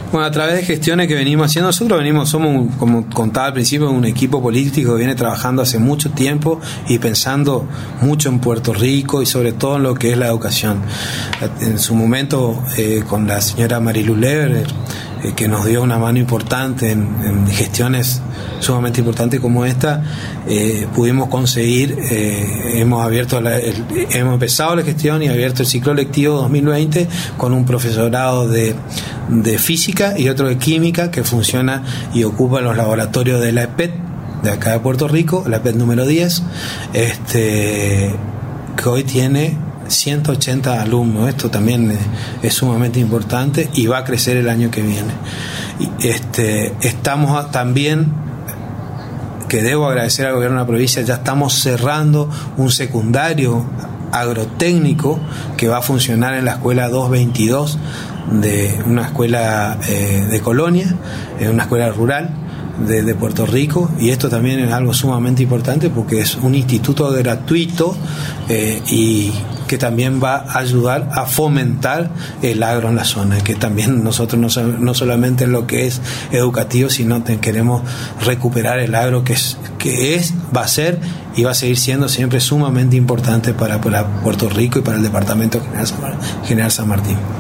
Bueno, a través de gestiones que venimos haciendo, somos, como contaba al principio, un equipo político que viene trabajando hace mucho tiempo y pensando mucho en Puerto Rico y sobre todo en lo que es la educación. En su momento, con la señora Marilu Lever, que nos dio una mano importante en gestiones sumamente importantes como esta, pudimos conseguir, hemos empezado la gestión y abierto el ciclo lectivo 2020 con un profesorado de física y otro de química que funciona y ocupa los laboratorios de la EPET de acá de Puerto Rico, la EPET número 10, que hoy tiene 180 alumnos. Esto también es sumamente importante y va a crecer el año que viene. Estamos también, que debo agradecer al gobierno de la provincia, ya estamos cerrando un secundario agrotécnico que va a funcionar en la escuela 222 de una escuela de Colonia, una escuela rural de Puerto Rico, y esto también es algo sumamente importante porque es un instituto gratuito y que también va a ayudar a fomentar el agro en la zona, que también nosotros no solamente en lo que es educativo, sino queremos recuperar el agro que va a ser y va a seguir siendo siempre sumamente importante para Puerto Rico y para el departamento General San Martín.